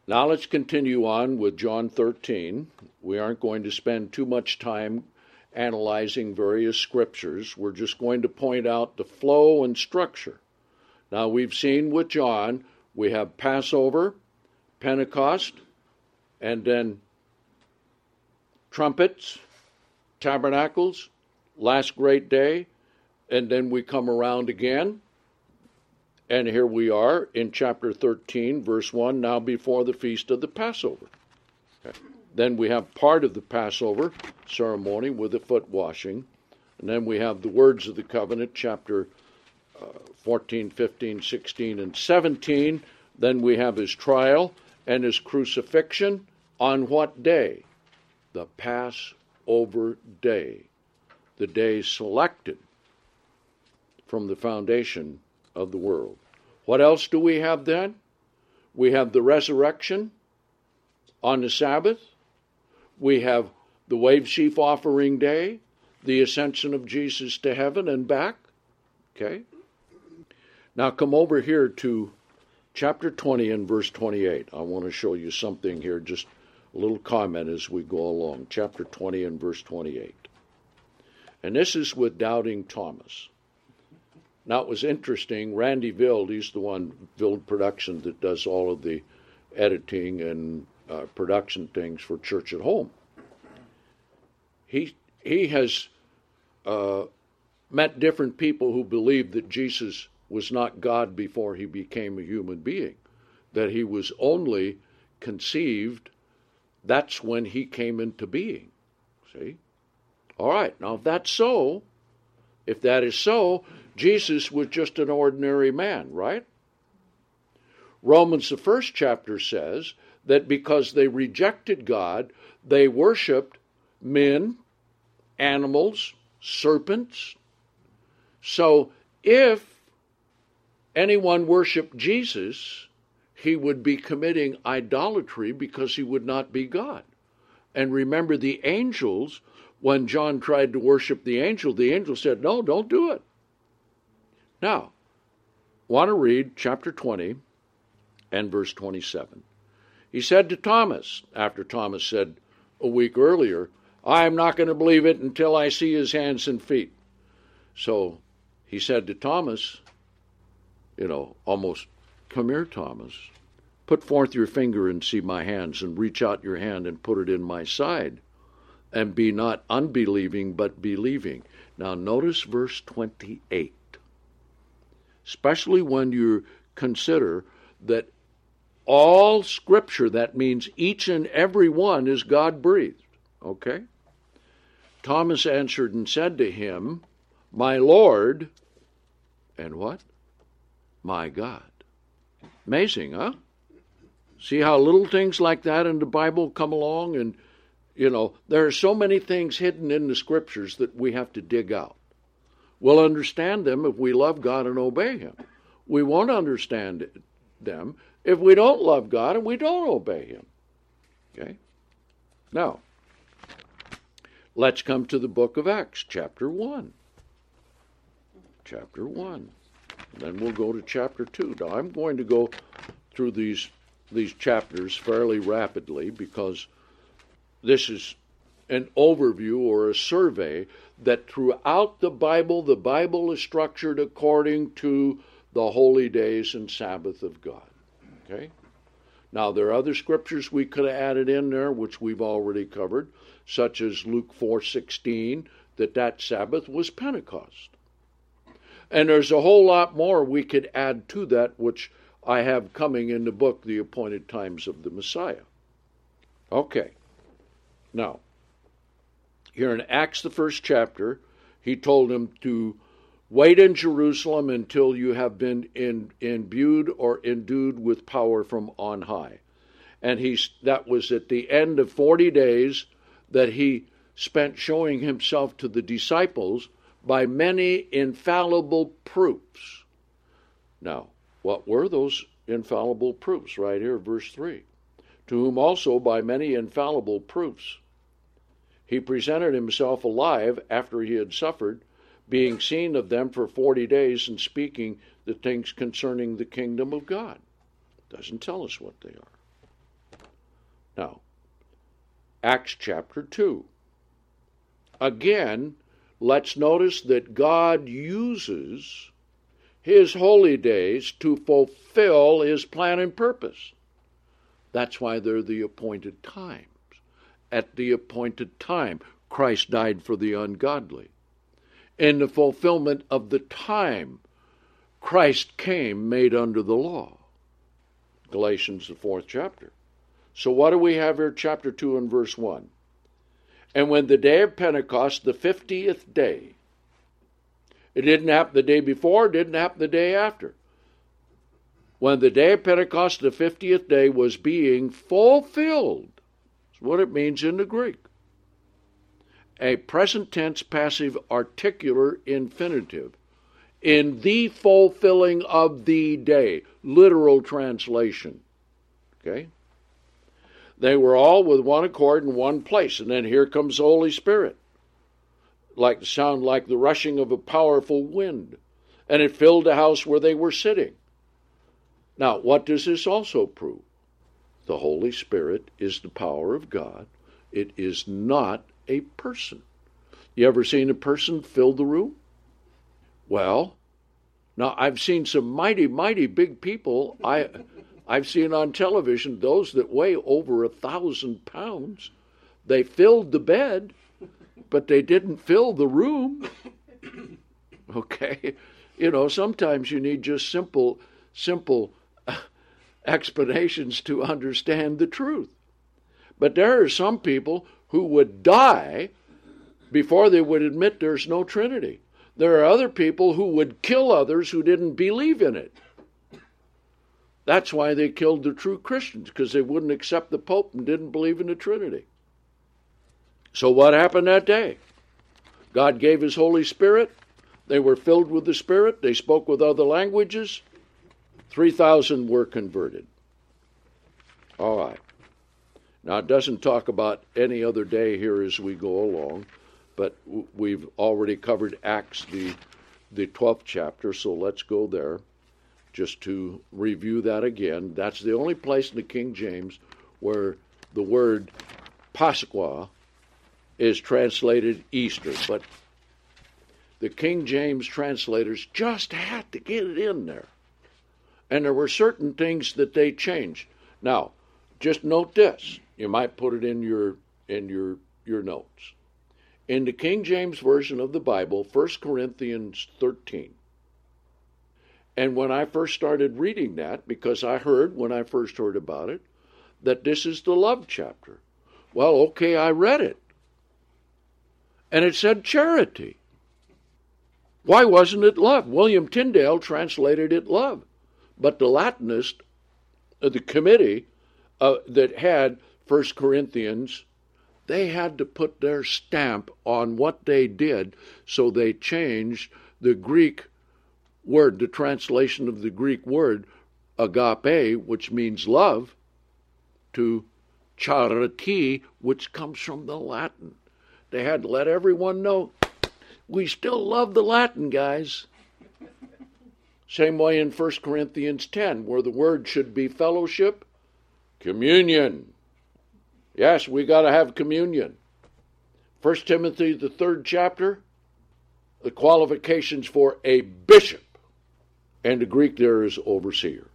Now let's continue on with John 13. We aren't going to spend too much time analyzing various scriptures. We're just going to point out the flow and structure. Now we've seen with John, we have Passover, Pentecost, and then trumpets, tabernacles, last great day, and then we come around again. And here we are in chapter 13, verse 1, now before the feast of the Passover. Okay. Then we have part of the Passover ceremony with the foot washing. And then we have the words of the covenant, chapter 14, 15, 16, and 17. Then we have his trial and his crucifixion on what day? The Passover day, the day selected from the foundation of the world. What else do we have then? We have the resurrection on the Sabbath. We have the wave sheaf offering day, the ascension of Jesus to heaven and back. Okay? Now come over here to chapter 20 and verse 28. I want to show you something here, just a little comment as we go along. Chapter 20 and verse 28. And this is with doubting Thomas. Now, it was interesting. Randy Vild, he's the one, Vild Productions, that does all of the editing and production things for Church at Home. He has met different people who believed that Jesus was not God before he became a human being, that he was only conceived. That's when he came into being. See? All right, now if that's so, if that is so, Jesus was just an ordinary man, right? Romans, the first chapter, says that because they rejected God, they worshipped men, animals, serpents. So if anyone worshiped Jesus, he would be committing idolatry because he would not be God. And remember the angels, when John tried to worship the angel said, no, don't do it. Now, want to read chapter 20 and verse 27. He said to Thomas, after Thomas said a week earlier, I am not going to believe it until I see his hands and feet. So he said to Thomas, almost, come here, Thomas. Put forth your finger and see my hands, and reach out your hand and put it in my side. And be not unbelieving, but believing. Now notice verse 28. Especially when you consider that all Scripture, that means each and every one, is God-breathed. Okay? Thomas answered and said to him, my Lord, and what? My God. Amazing, huh? See how little things like that in the Bible come along, and, there are so many things hidden in the Scriptures that we have to dig out. We'll understand them if we love God and obey him. We won't understand them if we don't love God and we don't obey him. Okay? Now, let's come to the book of Acts, chapter 1. Chapter 1. Then we'll go to chapter 2. Now, I'm going to go through these chapters fairly rapidly because this is an overview or a survey that throughout the Bible is structured according to the holy days and Sabbath of God. Okay? Now, there are other scriptures we could have added in there, which we've already covered, such as Luke 4:16, that Sabbath was Pentecost. And there's a whole lot more we could add to that, which I have coming in the book, The Appointed Times of the Messiah. Okay. Now, here in Acts, the first chapter, he told them to wait in Jerusalem until you have been imbued or endued with power from on high. And that was at the end of 40 days that he spent showing himself to the disciples by many infallible proofs. Now, what were those infallible proofs? Right here, verse 3. To whom also by many infallible proofs he presented himself alive after he had suffered, being seen of them for 40 days and speaking the things concerning the kingdom of God. Doesn't tell us what they are. Now, Acts chapter 2. Again, let's notice that God uses his holy days to fulfill his plan and purpose. That's why they're the appointed times. At the appointed time, Christ died for the ungodly. In the fulfillment of the time, Christ came made under the law. Galatians, the 4th chapter. So what do we have here? Chapter 2 and verse 1. And when the day of Pentecost, the 50th day, it didn't happen the day before, it didn't happen the day after. When the day of Pentecost, the 50th day, was being fulfilled, that's what it means in the Greek. A present tense passive articular infinitive. In the fulfilling of the day. Literal translation. Okay? They were all with one accord in one place. And then here comes the Holy Spirit. Sound like the rushing of a powerful wind. And it filled the house where they were sitting. Now, what does this also prove? The Holy Spirit is the power of God. It is not a person. You ever seen a person fill the room? Well, now I've seen some mighty, mighty big people. I've seen on television those that weigh over 1,000 pounds. They filled the bed, but they didn't fill the room. Okay? Sometimes you need just simple explanations to understand the truth. But there are some people who would die before they would admit there's no Trinity. There are other people who would kill others who didn't believe in it. That's why they killed the true Christians, because they wouldn't accept the Pope and didn't believe in the Trinity. So what happened that day? God gave his Holy Spirit. They were filled with the Spirit. They spoke with other languages. 3,000 were converted. All right. Now, it doesn't talk about any other day here as we go along, but we've already covered Acts, the 12th chapter, so let's go there just to review that again. That's the only place in the King James where the word Pascha is translated Easter, but the King James translators just had to get it in there. And there were certain things that they changed. Now, just note this. You might put it in your notes. In the King James Version of the Bible, 1 Corinthians 13. And when I first started reading that, because I heard, when I first heard about it, that this is the love chapter. Well, okay, I read it. And it said charity. Why wasn't it love? William Tyndale translated it love. But the Latinist, the committee that had 1 Corinthians, they had to put their stamp on what they did, so they changed the Greek word, the translation of the Greek word, agape, which means love, to charity, which comes from the Latin. They had to let everyone know, we still love the Latin, guys. Same way in 1 Corinthians 10, where the word should be fellowship, communion. Yes, we got to have communion. 1 Timothy, the 3rd chapter, the qualifications for a bishop. And the Greek there is overseer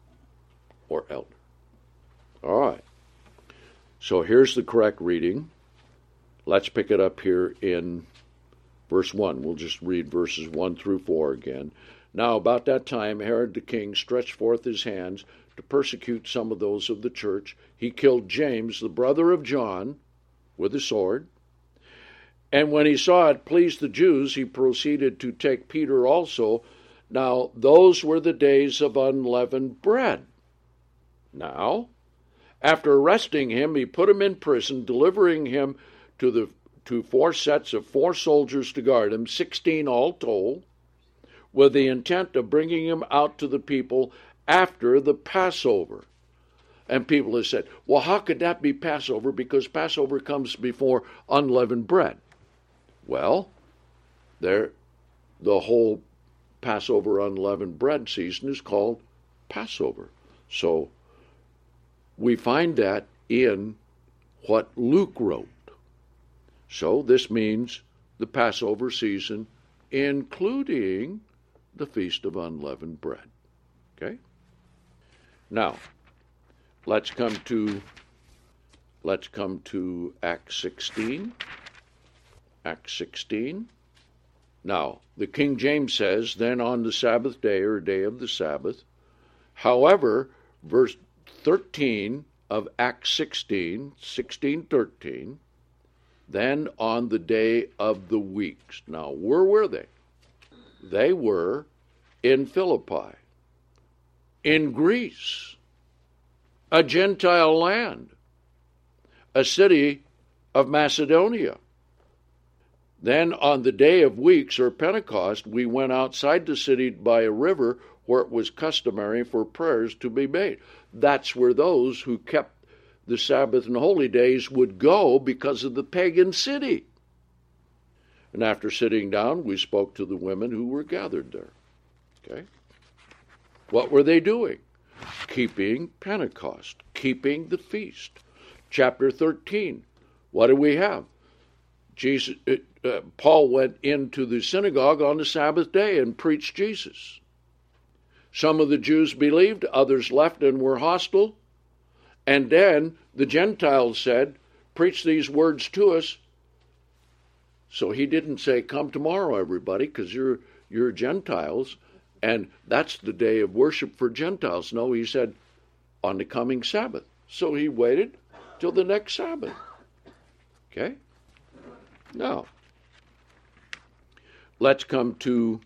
or elder. All right. So here's the correct reading. Let's pick it up here in verse 1. We'll just read verses 1 through 4 again. Now about that time Herod the king stretched forth his hands to persecute some of those of the church. He killed James, the brother of John, with a sword. And when he saw it pleased the Jews, he proceeded to take Peter also. Now those were the days of unleavened bread. Now, after arresting him, he put him in prison, delivering him to 4 sets of 4 soldiers to guard him, 16 all told, with the intent of bringing him out to the people after the Passover. And people have said, well, how could that be Passover? Because Passover comes before unleavened bread. Well, the whole Passover unleavened bread season is called Passover. So we find that in what Luke wrote. So this means the Passover season, including the Feast of Unleavened Bread. Okay? Now, let's come to Acts 16. Acts 16. Now, the King James says, then on the Sabbath day, or day of the Sabbath. However, verse 13 of Acts 16:13, then on the day of the weeks. Now, where were they? They were in Philippi, in Greece, a Gentile land, a city of Macedonia. Then on the day of weeks, or Pentecost, we went outside the city by a river where it was customary for prayers to be made. That's where those who kept the Sabbath and holy days would go because of the pagan city. And after sitting down, we spoke to the women who were gathered there. Okay? What were they doing? Keeping Pentecost, keeping the feast. Chapter 13, what do we have? Paul went into the synagogue on the Sabbath day and preached Jesus. Some of the Jews believed, others left and were hostile. And then the Gentiles said, preach these words to us. So he didn't say, come tomorrow, everybody, because you're Gentiles, and that's the day of worship for Gentiles. No, he said, on the coming Sabbath. So he waited till the next Sabbath. Okay? Now, let's come to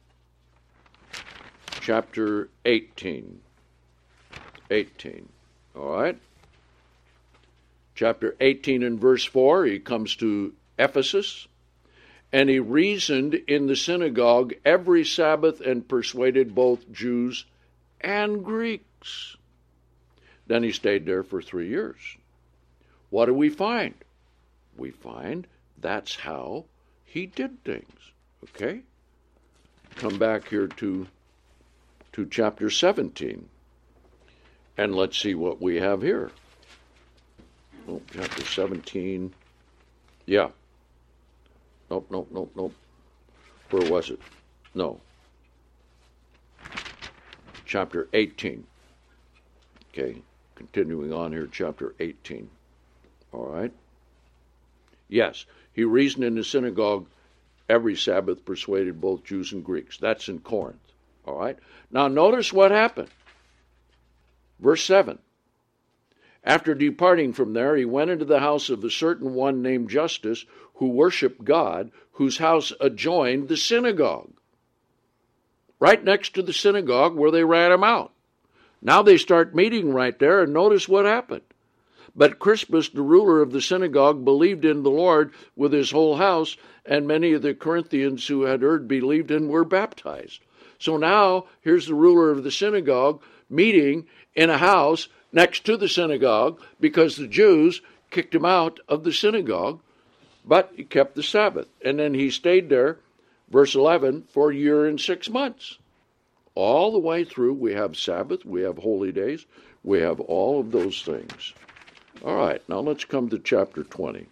chapter 18. 18. All right? Chapter 18 and verse 4, he comes to Ephesus. And he reasoned in the synagogue every Sabbath and persuaded both Jews and Greeks. Then he stayed there for 3 years. What do we find? We find that's how he did things. Okay? Come back here to chapter 17. And let's see what we have here. Oh, chapter 17. Yeah. Nope. Where was it? No. Chapter 18. Okay, continuing on here, chapter 18. All right. Yes, he reasoned in the synagogue every Sabbath, persuaded both Jews and Greeks. That's in Corinth. All right. Now notice what happened. Verse 7. After departing from there, he went into the house of a certain one named Justus, who worshiped God, whose house adjoined the synagogue. Right next to the synagogue where they ran him out. Now they start meeting right there, and notice what happened. But Crispus, the ruler of the synagogue, believed in the Lord with his whole house, and many of the Corinthians who had heard believed and were baptized. So now, here's the ruler of the synagogue meeting in a house next to the synagogue because the Jews kicked him out of the synagogue, but he kept the Sabbath. And then he stayed there, verse 11, for a year and 6 months. All the way through, we have Sabbath, we have holy days, we have all of those things. All right, now let's come to chapter 20.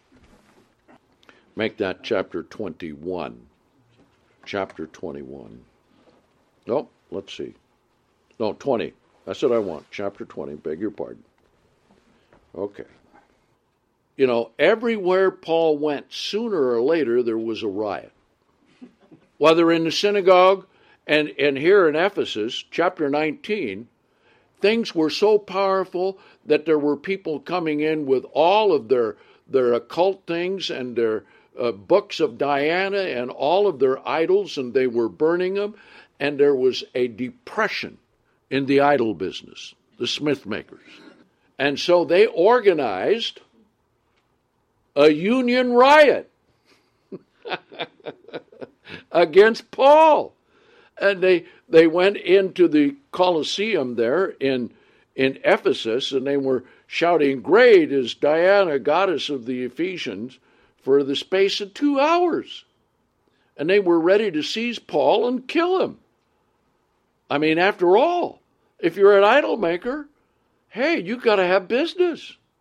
Make that chapter 21. Chapter 21. No, let's see. No, 20. That's what I want. Chapter 20. Beg your pardon. Okay. You know, everywhere Paul went, sooner or later, there was a riot. Whether in the synagogue and here in Ephesus, chapter 19, things were so powerful that there were people coming in with all of their occult things and their books of Diana and all of their idols, and they were burning them, and there was a depression in the idol business, the smith makers. And so they organized a union riot against Paul. And they went into the Colosseum there in Ephesus, and they were shouting, "Great is Diana, goddess of the Ephesians," for the space of 2 hours. And they were ready to seize Paul and kill him. I mean, after all, if you're an idol maker, hey, you got to have business.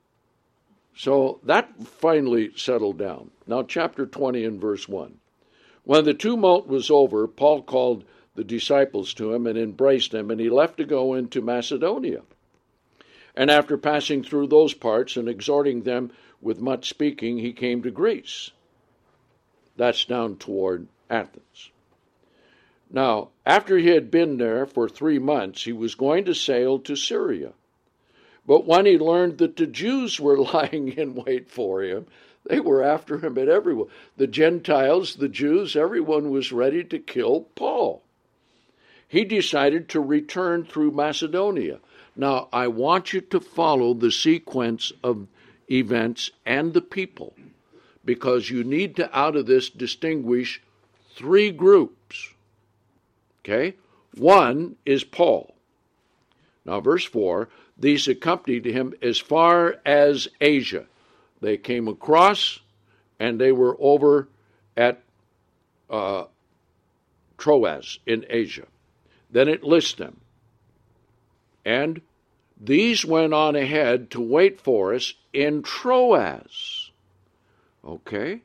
So that finally settled down. Now, chapter 20 and verse 1. When the tumult was over, Paul called the disciples to him and embraced them, and he left to go into Macedonia. And after passing through those parts and exhorting them with much speaking, he came to Greece. That's down toward Athens. Now, after he had been there for 3 months, he was going to sail to Syria. But when he learned that the Jews were lying in wait for him, they were after him at everyone. The Gentiles, the Jews, everyone was ready to kill Paul. He decided to return through Macedonia. Now, I want you to follow the sequence of events and the people, because you need to, out of this, distinguish 3 groups. Okay? One is Paul. Now, verse 4, these accompanied him as far as Asia. They came across, and they were over at Troas in Asia. Then it lists them. And these went on ahead to wait for us in Troas. Okay?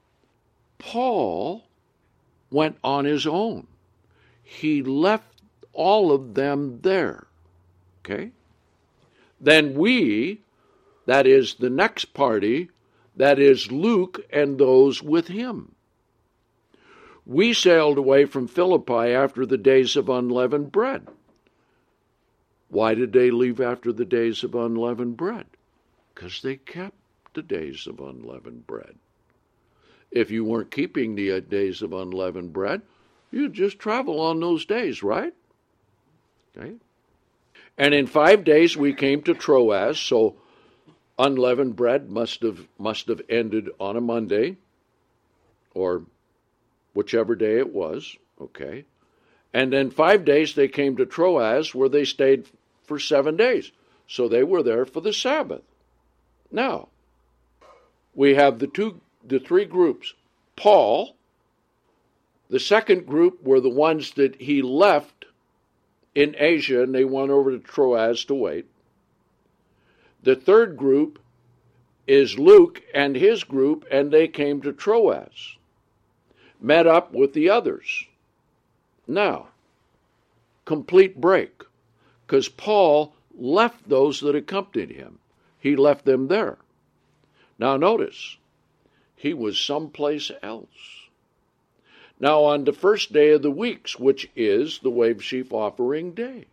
Paul went on his own. He left all of them there. Okay? Then we, that is the next party, that is Luke and those with him. We sailed away from Philippi after the days of unleavened bread. Why did they leave after the days of unleavened bread? Because they kept the days of unleavened bread. If you weren't keeping the days of unleavened bread, you'd just travel on those days, right? Okay. And in 5 days we came to Troas, so unleavened bread must have ended on a Monday, or whichever day it was, okay. And then 5 days they came to Troas, where they stayed for 7 days. So they were there for the Sabbath. Now, we have the 3 groups. Paul, the second group were the ones that he left in Asia, and they went over to Troas to wait. The third group is Luke and his group, and they came to Troas, met up with the others. Now, complete break, because Paul left those that accompanied him. He left them there. Now notice, he was someplace else. Now on the first day of the weeks, which is the wave sheaf offering day.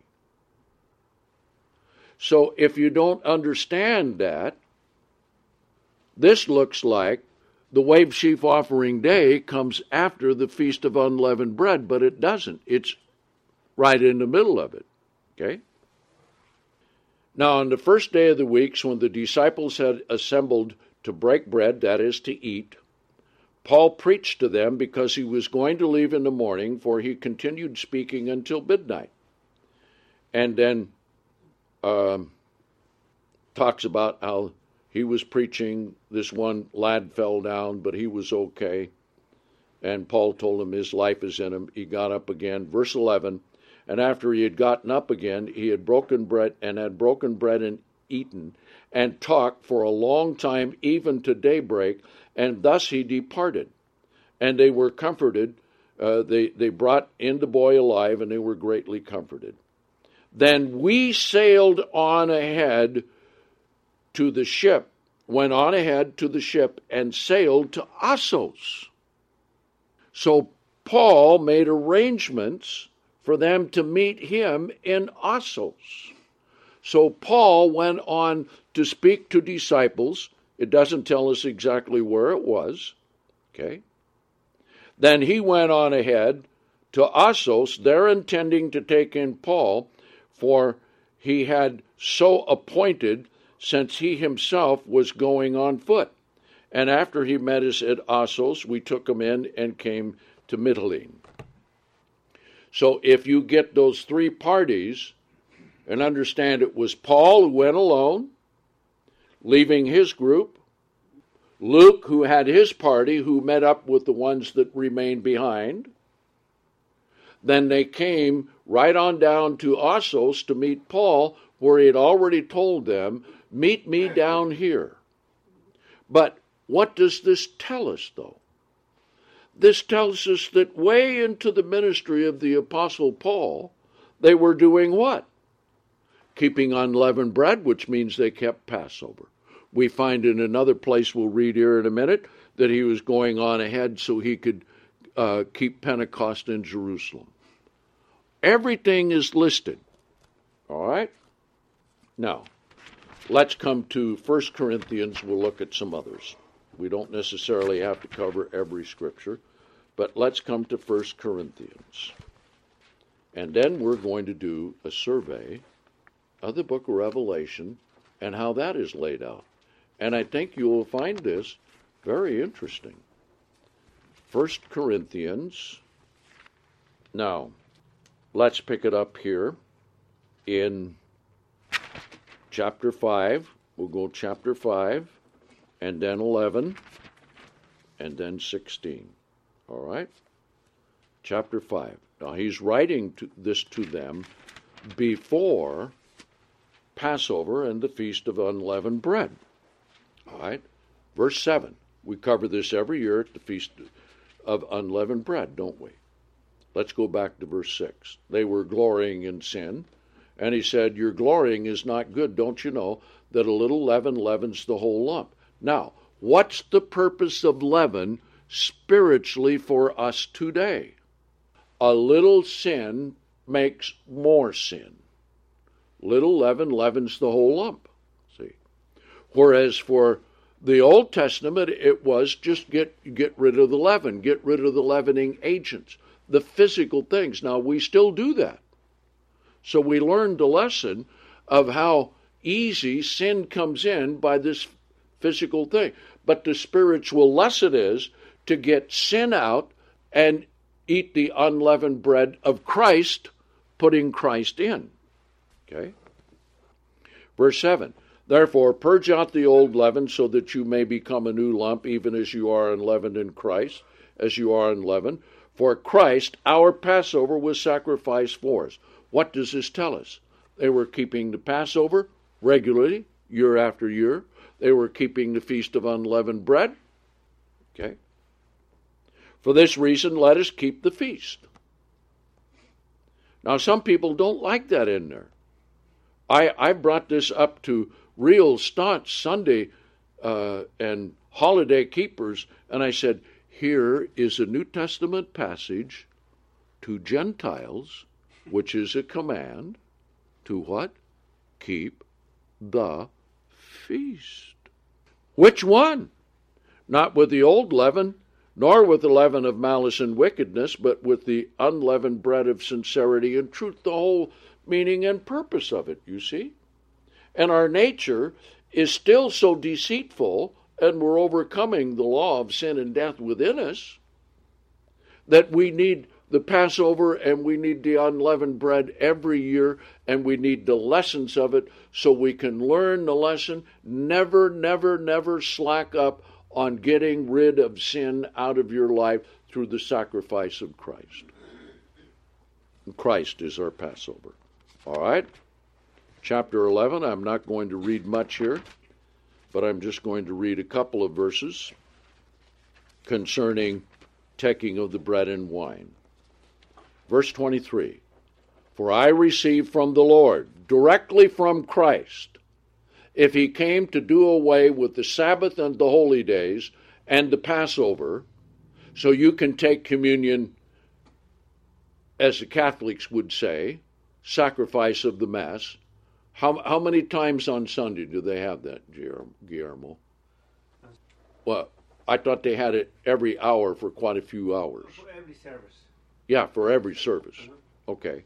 So if you don't understand that, this looks like the wave sheaf offering day comes after the Feast of Unleavened Bread, but it doesn't. It's right in the middle of it. Okay? Now, on the first day of the weeks, when the disciples had assembled to break bread, that is, to eat, Paul preached to them because he was going to leave in the morning, for he continued speaking until midnight. And then talks about how he was preaching. This one lad fell down, but he was okay. And Paul told him his life is in him. He got up again. Verse 11, and after he had gotten up again, he had broken bread and eaten, and talked for a long time, even to daybreak, and thus he departed. And they were comforted. They brought in the boy alive, and they were greatly comforted. Then we sailed on ahead to the ship, went on ahead to the ship, and sailed to Assos. So Paul made arrangements for them to meet him in Assos. So Paul went on to speak to disciples. It doesn't tell us exactly where it was. Okay. Then he went on ahead to Assos, there intending to take in Paul, for he had so appointed, since he himself was going on foot. And after he met us at Assos, we took him in and came to Mytilene. So if you get those 3 parties and understand it was Paul who went alone, leaving his group, Luke who had his party who met up with the ones that remained behind, then they came right on down to Assos to meet Paul, where he had already told them, meet me down here. But what does this tell us, though? This tells us that way into the ministry of the Apostle Paul, they were doing what? Keeping unleavened bread, which means they kept Passover. We find in another place we'll read here in a minute that he was going on ahead so he could keep Pentecost in Jerusalem. Everything is listed. All right? Now, let's come to 1 Corinthians. We'll look at some others. We don't necessarily have to cover every scripture, but let's come to 1 Corinthians. And then we're going to do a survey of the book of Revelation and how that is laid out. And I think you will find this very interesting. 1 Corinthians. Now, let's pick it up here in chapter 5. We'll go chapter 5, and then 11, and then 16. All right? Chapter 5. Now, he's writing this to them before Passover and the Feast of Unleavened Bread. All right? Verse 7. We cover this every year at the Feast of Unleavened Bread, don't we? Let's go back to verse 6. They were glorying in sin, and he said, your glorying is not good. Don't you know that a little leaven leavens the whole lump? Now, what's the purpose of leaven spiritually for us today? A little sin makes more sin. Little leaven leavens the whole lump. See? Whereas for the Old Testament, it was just get rid of the leaven, get rid of the leavening agents, the physical things. Now, we still do that. So we learned the lesson of how easy sin comes in by this physical thing. But the spiritual lesson is to get sin out and eat the unleavened bread of Christ, putting Christ in. Okay? Verse 7. Therefore, purge out the old leaven so that you may become a new lump, even as you are unleavened in Christ, as you are unleavened. For Christ, our Passover, was sacrificed for us. What does this tell us? They were keeping the Passover regularly, year after year. They were keeping the Feast of Unleavened Bread. Okay? For this reason, let us keep the feast. Now, some people don't like that in there. I brought this up to real staunch Sunday and holiday keepers, and I said, here is a New Testament passage to Gentiles, which is a command to what? Keep the feast. Which one? Not with the old leaven, nor with the leaven of malice and wickedness, but with the unleavened bread of sincerity and truth, the whole meaning and purpose of it, you see? And our nature is still so deceitful, and we're overcoming the law of sin and death within us, that we need the Passover and we need the unleavened bread every year, and we need the lessons of it so we can learn the lesson. Never, never, never slack up on getting rid of sin out of your life through the sacrifice of Christ. And Christ is our Passover. All right? Chapter 11, I'm not going to read much here, but I'm just going to read a couple of verses concerning taking of the bread and wine. Verse 23, for I received from the Lord, directly from Christ, if he came to do away with the Sabbath and the holy days and the Passover, so you can take communion, as the Catholics would say, sacrifice of the Mass. How many times on Sunday do they have that, Guillermo? Well, I thought they had it every hour for quite a few hours. For every service. Yeah, for every service. Okay.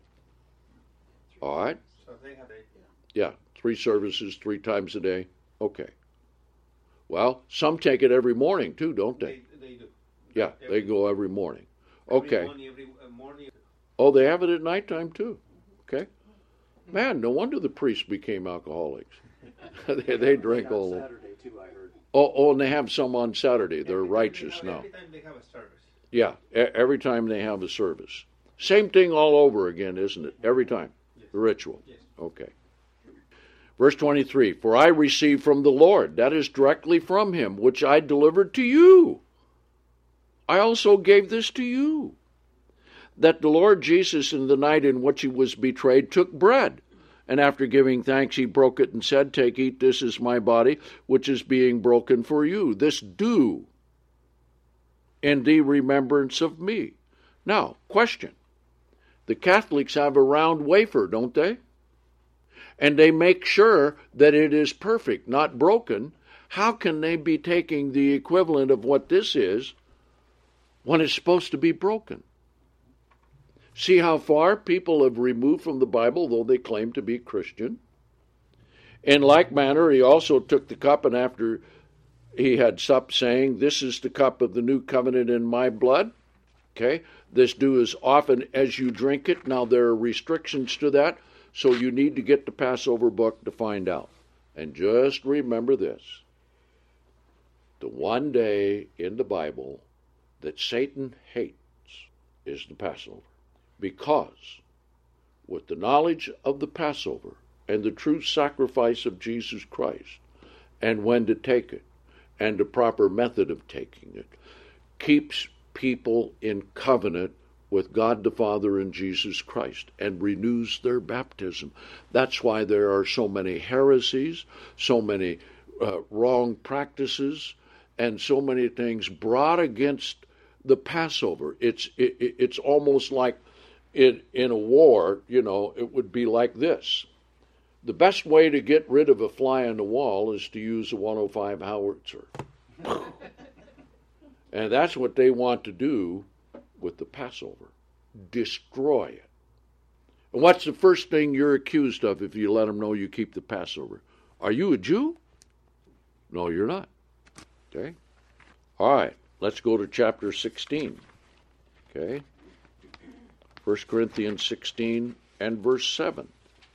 All right. So they have it, yeah. 3 services, 3 times a day. Okay. Well, some take it every morning too, don't they? They do. Yeah, they go every morning. Okay. Every morning. Oh, they have it at nighttime too. Okay. Man, no wonder the priests became alcoholics. they drink all. Saturday too, I heard. Oh, and they have some on Saturday. They're righteous now. Every time they have a service. Yeah, every time they have a service. Same thing all over again, isn't it? Every time. Yes. The ritual. Yes. Okay. Verse 23, for I received from the Lord, that is directly from him, which I delivered to you. I also gave this to you, that the Lord Jesus in the night in which he was betrayed took bread, and after giving thanks he broke it and said, take, eat, this is my body, which is being broken for you. This do in the remembrance of me. Now, question. The Catholics have a round wafer, don't they? And they make sure that it is perfect, not broken. How can they be taking the equivalent of what this is when it's supposed to be broken? See how far people have removed from the Bible, though they claim to be Christian? In like manner, he also took the cup, and after he had supped, saying, this is the cup of the new covenant in my blood. Okay, this do as often as you drink it. Now, there are restrictions to that, so you need to get the Passover book to find out. And just remember this. The one day in the Bible that Satan hates is the Passover. Because with the knowledge of the Passover and the true sacrifice of Jesus Christ, and when to take it, and the proper method of taking it, keeps people in covenant with God the Father and Jesus Christ, and renews their baptism. That's why there are so many heresies, so many wrong practices, and so many things brought against the Passover. It's almost like in a war, it would be like this. The best way to get rid of a fly on the wall is to use a 105 howitzer. And that's what they want to do with the Passover. Destroy it. And what's the first thing you're accused of if you let them know you keep the Passover? Are you a Jew? No, you're not. Okay? All right, let's go to chapter 16. Okay? 1 Corinthians 16 and verse 7.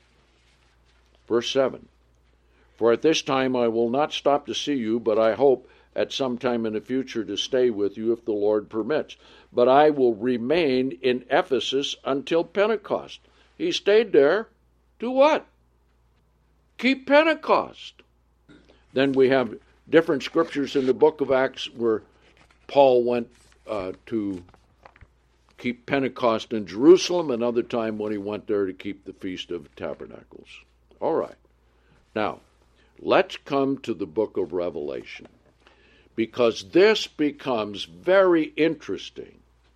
Verse 7. For at this time I will not stop to see you, but I hope at some time in the future to stay with you if the Lord permits. But I will remain in Ephesus until Pentecost. He stayed there. Do what? Keep Pentecost. Then we have different scriptures in the book of Acts where Paul went to keep Pentecost in Jerusalem, another time when he went there to keep the Feast of Tabernacles. All right. Now, let's come to the book of Revelation, because this becomes very interesting.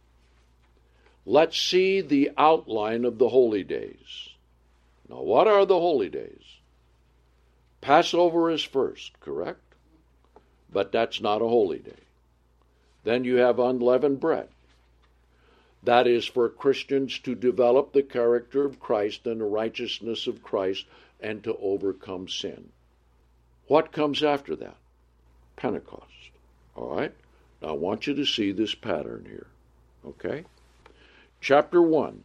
Let's see the outline of the holy days. Now, what are the holy days? Passover is first, correct? But that's not a holy day. Then you have unleavened bread. That is for Christians to develop the character of Christ and the righteousness of Christ and to overcome sin. What comes after that? Pentecost. All right? Now I want you to see this pattern here. Okay? Chapter 1.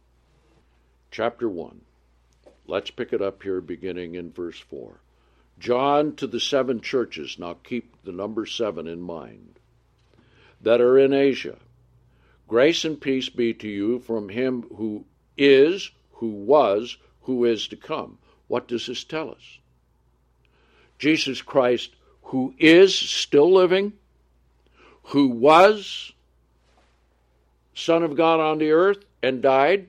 Chapter 1. Let's pick it up here beginning in verse 4. John to the 7 churches, now keep the number 7 in mind, that are in Asia. Grace and peace be to you from him who is, who was, who is to come. What does this tell us? Jesus Christ, who is still living, who was Son of God on the earth and died,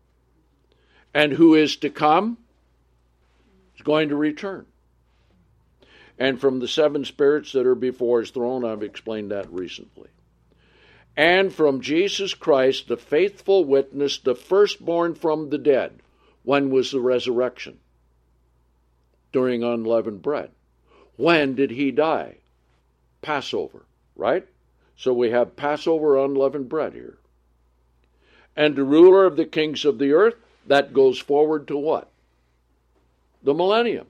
and who is to come, is going to return. And from the 7 spirits that are before his throne, I've explained that recently. And from Jesus Christ, the faithful witness, the firstborn from the dead. When was the resurrection? During unleavened bread. When did he die? Passover, right? So we have Passover unleavened bread here. And the ruler of the kings of the earth, that goes forward to what? The millennium.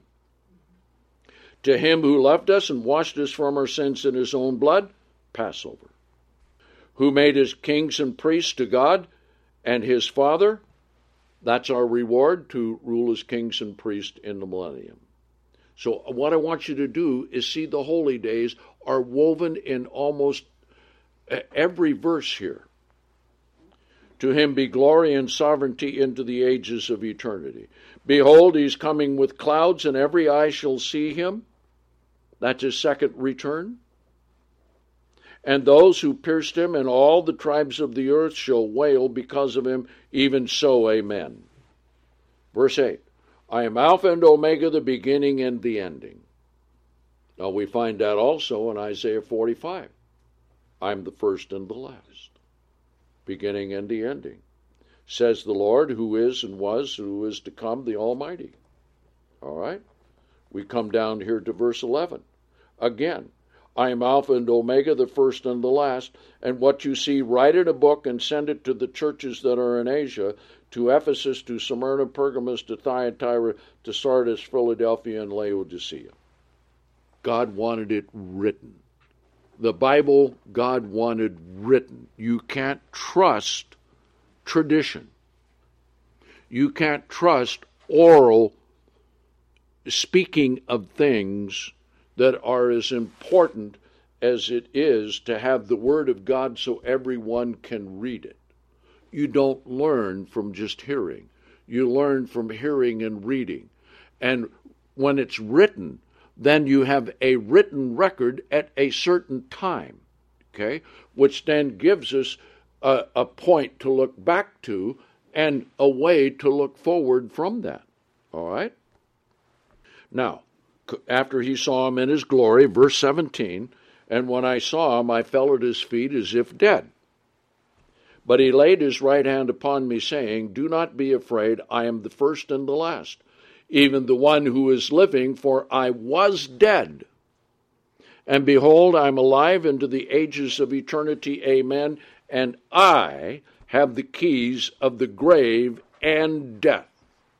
To him who loved us and washed us from our sins in his own blood, Passover. Who made us kings and priests to God and his Father, that's our reward, to rule as kings and priests in the millennium. So what I want you to do is see the holy days are woven in almost every verse here. To him be glory and sovereignty into the ages of eternity. Behold, he's coming with clouds, and every eye shall see him. That's his second return. And those who pierced him and all the tribes of the earth shall wail because of him. Even so, amen. Verse 8, I am Alpha and Omega, the beginning and the ending. Now we find that also in Isaiah 45. I'm the first and the last, beginning and the ending. Says the Lord, who is and was, who is to come, the Almighty. All right? We come down here to verse 11. Again, I am Alpha and Omega, the first and the last. And what you see, write in a book and send it to the churches that are in Asia, to Ephesus, to Smyrna, Pergamos, to Thyatira, to Sardis, Philadelphia, and Laodicea. God wanted it written. The Bible, God wanted written. You can't trust tradition. You can't trust oral speaking of things that are as important as it is to have the Word of God so everyone can read it. You don't learn from just hearing. You learn from hearing and reading. And when it's written, then you have a written record at a certain time, okay, which then gives us a point to look back to and a way to look forward from that, all right? Now, after he saw him in his glory, verse 17, and when I saw him, I fell at his feet as if dead. But he laid his right hand upon me, saying, do not be afraid, I am the first and the last, even the one who is living, for I was dead. And behold, I am alive into the ages of eternity, amen, and I have the keys of the grave and death.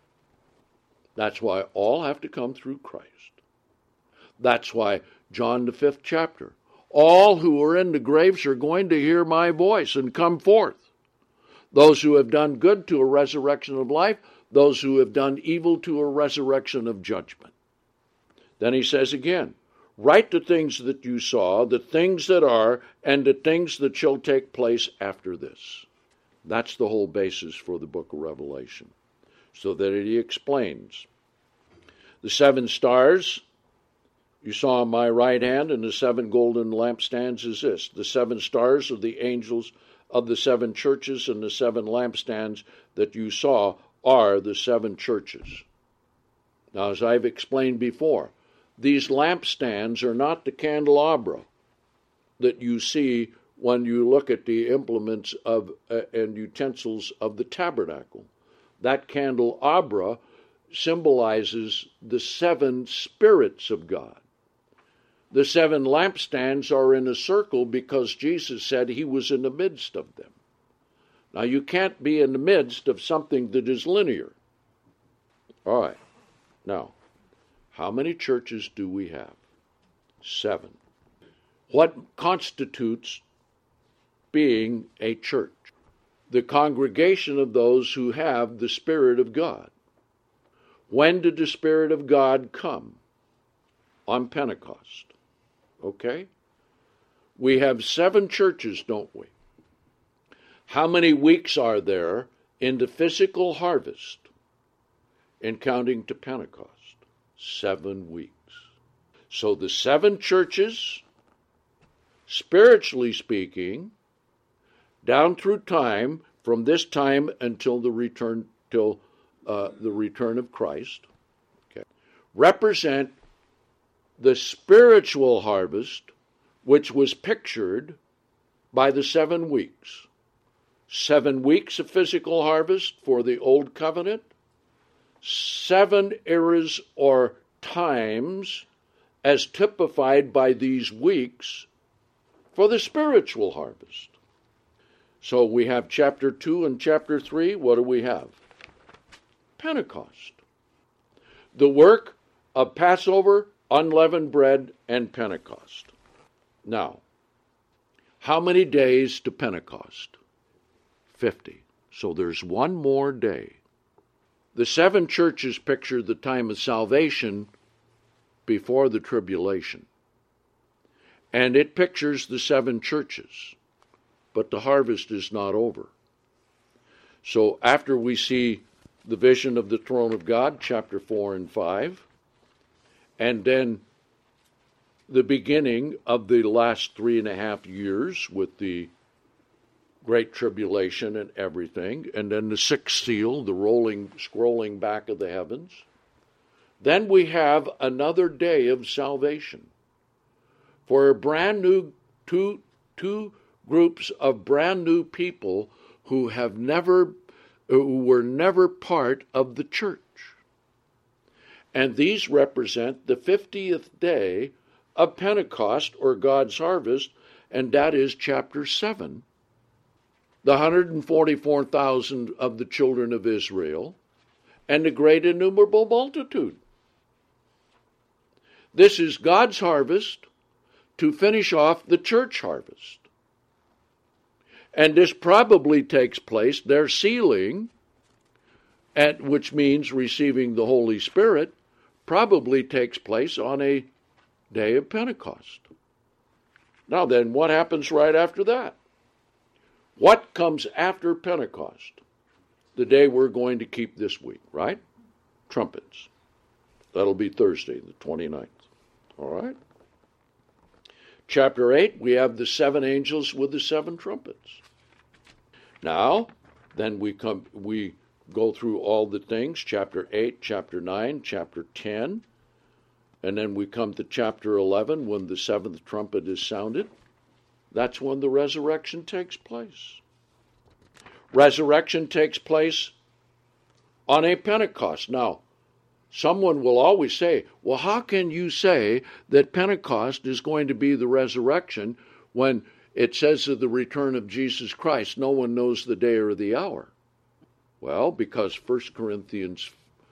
That's why all have to come through Christ. That's why John the 5th chapter, all who are in the graves are going to hear my voice and come forth. Those who have done good to a resurrection of life, those who have done evil to a resurrection of judgment. Then he says again, write the things that you saw, the things that are, and the things that shall take place after this. That's the whole basis for the book of Revelation. So that he explains. The 7 stars you saw on my right hand, and the 7 golden lampstands is this. The 7 stars of the angels of the 7 churches, and the 7 lampstands that you saw are the 7 churches. Now, as I've explained before, these lampstands are not the candelabra that you see when you look at the implements of and utensils of the tabernacle. That candelabra symbolizes the 7 spirits of God. The 7 lampstands are in a circle because Jesus said he was in the midst of them. Now, you can't be in the midst of something that is linear. All right. Now, how many churches do we have? 7. What constitutes being a church? The congregation of those who have the Spirit of God. When did the Spirit of God come? On Pentecost. Okay? We have 7 churches, don't we? How many weeks are there in the physical harvest in counting to Pentecost? 7 weeks. So the 7 churches, spiritually speaking, down through time, from this time until the return of Christ, okay, represent the spiritual harvest, which was pictured by the 7 weeks. 7 weeks of physical harvest for the Old Covenant, 7 eras or times as typified by these weeks for the spiritual harvest. So we have chapter 2 and chapter 3. What do we have? Pentecost. The work of Passover, unleavened bread, and Pentecost. Now, how many days to Pentecost? 50. So there's one more day. The 7 churches picture the time of salvation before the tribulation. And it pictures the 7 churches. But the harvest is not over. So after we see the vision of the throne of God, chapter 4 and 5, and then the beginning of the last 3.5 years with the Great Tribulation and everything, and then the sixth seal, the scrolling back of the heavens, then we have another day of salvation for a brand new two groups of brand new people who were never part of the church. And these represent the 50th day of Pentecost, or God's harvest, and that is chapter 7. The 144,000 of the children of Israel, and the great innumerable multitude. This is God's harvest to finish off the church harvest. And this probably takes place, their sealing, which means receiving the Holy Spirit, probably takes place on a day of Pentecost. Now then, what happens right after that? What comes after Pentecost? The day we're going to keep this week, right? Trumpets. That'll be Thursday, the 29th. All right? Chapter 8, we have the 7 angels with the 7 trumpets. Now, then we go through all the things, chapter 8, chapter 9, chapter 10, and then we come to chapter 11 when the 7th trumpet is sounded. That's when the resurrection takes place. Resurrection takes place on a Pentecost. Now, someone will always say, well, how can you say that Pentecost is going to be the resurrection when it says of the return of Jesus Christ, no one knows the day or the hour? Well, because 1 Corinthians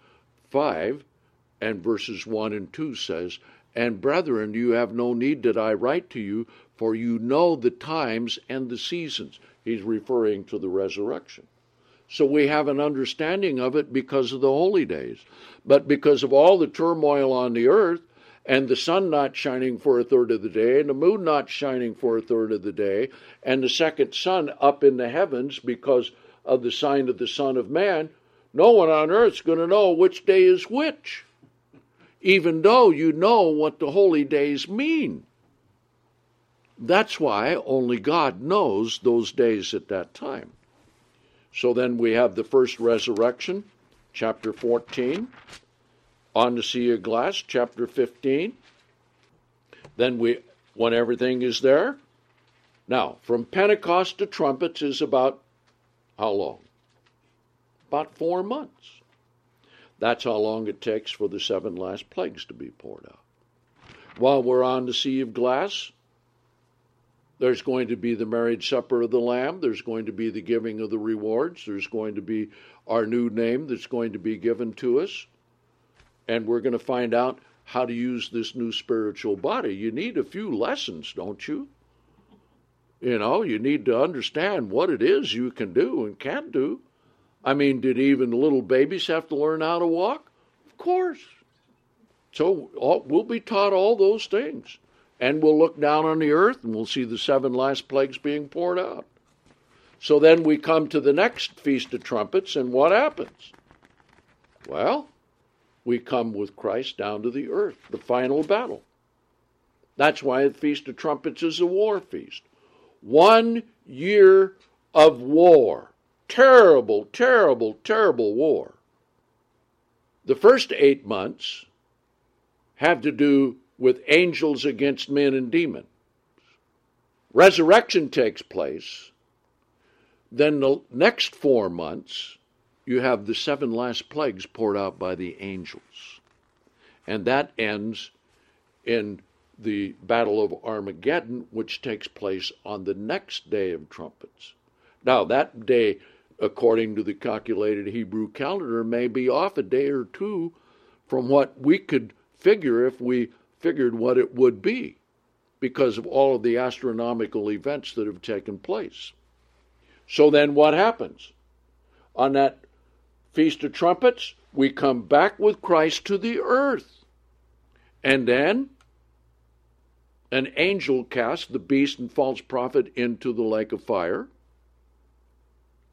5 and verses 1 and 2 says, and brethren, you have no need that I write to you, for you know the times and the seasons. He's referring to the resurrection. So we have an understanding of it because of the holy days. But because of all the turmoil on the earth, and the sun not shining for a third of the day, and the moon not shining for a third of the day, and the second sun up in the heavens because of the sign of the Son of Man, no one on earth's going to know which day is which, even though you know what the holy days mean. That's why only God knows those days at that time. So then we have the first resurrection, chapter 14, on the sea of glass, chapter 15. Then when everything is there. Now, from Pentecost to trumpets is about how long? About 4 months. That's how long it takes for the 7 last plagues to be poured out. While we're on the sea of glass, there's going to be the marriage supper of the Lamb. There's going to be the giving of the rewards. There's going to be our new name that's going to be given to us. And we're going to find out how to use this new spiritual body. You need a few lessons, don't you? You know, you need to understand what it is you can do and can't do. I mean, did even little babies have to learn how to walk? Of course. So we'll be taught all those things. And we'll look down on the earth and we'll see the 7 last plagues being poured out. So then we come to the next Feast of Trumpets, and what happens? Well, we come with Christ down to the earth, the final battle. That's why the Feast of Trumpets is a war feast. 1 year of war. Terrible, terrible, terrible war. The first 8 months have to do with angels against men and demons. Resurrection takes place. Then the next 4 months, you have the 7 last plagues poured out by the angels. And that ends in the Battle of Armageddon, which takes place on the next day of trumpets. Now, that day, according to the calculated Hebrew calendar, may be off a day or two from what we could figure if we figured what it would be, because of all of the astronomical events that have taken place. So then what happens? On that Feast of Trumpets, we come back with Christ to the earth. And then an angel casts the beast and false prophet into the lake of fire.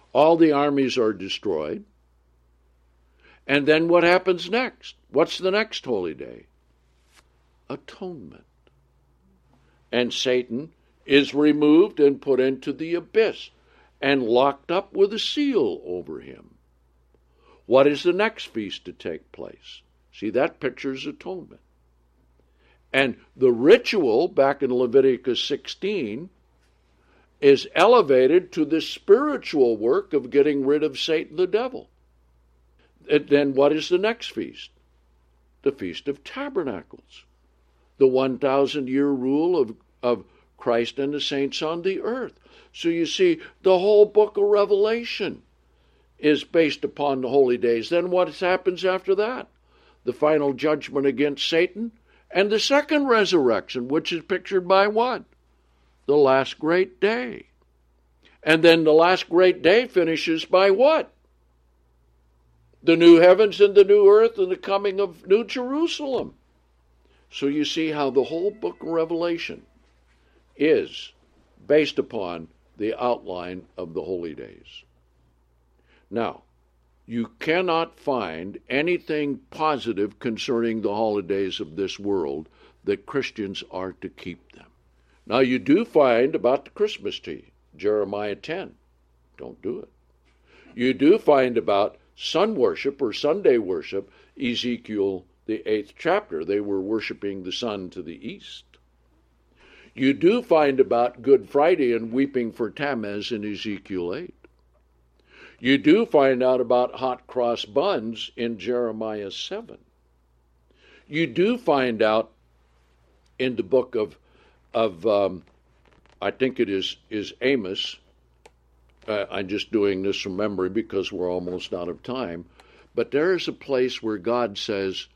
All the armies are destroyed. And then what happens next? What's the next holy day? Atonement. And Satan is removed and put into the abyss and locked up with a seal over him. What is the next feast to take place? See, that pictures atonement. And the ritual back in Leviticus 16 is elevated to the spiritual work of getting rid of Satan the devil. And then what is the next feast? The Feast of Tabernacles. The 1,000-year rule of Christ and the saints on the earth. So you see, the whole book of Revelation is based upon the holy days. Then what happens after that? The final judgment against Satan and the second resurrection, which is pictured by what? The last great day. And then the last great day finishes by what? The new heavens and the new earth and the coming of New Jerusalem. So you see how the whole book of Revelation is based upon the outline of the holy days. Now, you cannot find anything positive concerning the holidays of this world that Christians are to keep them. Now, you do find about the Christmas tree, Jeremiah 10. Don't do it. You do find about sun worship or Sunday worship, Ezekiel, the 8th chapter. They were worshiping the sun to the east. You do find about Good Friday and weeping for Tammuz in Ezekiel 8. You do find out about hot cross buns in Jeremiah 7. You do find out in the book of I think it is Amos. I'm just doing this from memory because we're almost out of time. But there is a place where God says,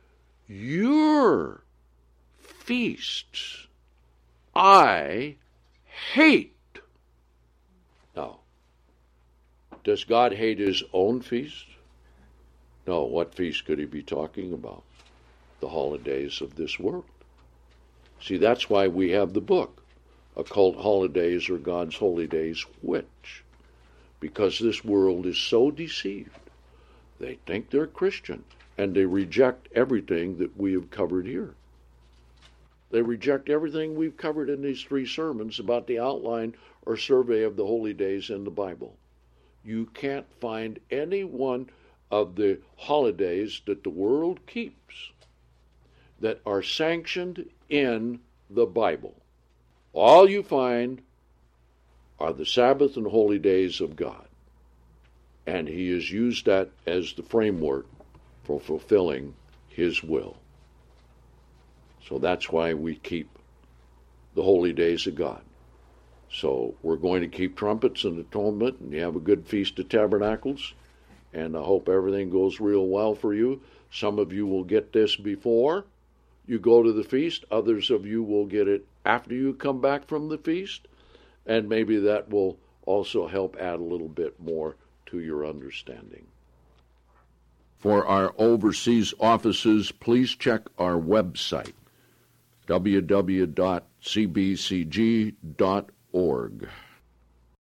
your feasts I hate. Now, does God hate his own feast? No, what feast could he be talking about? The holidays of this world. See, that's why we have the book, Occult Holidays or God's Holy Days, which? Because this world is so deceived. They think they're Christian, and they reject everything that we have covered here. They reject everything we've covered in these 3 sermons about the outline or survey of the holy days in the Bible. You can't find any one of the holidays that the world keeps that are sanctioned in the Bible. All you find are the Sabbath and holy days of God. And he has used that as the framework for fulfilling his will. So that's why we keep the holy days of God. So we're going to keep trumpets and atonement, and you have a good Feast of Tabernacles, and I hope everything goes real well for you. Some of you will get this before you go to the feast. Others of you will get it after you come back from the feast, and maybe that will also help add a little bit more to your understanding. For our overseas offices, please check our website, www.cbcg.org.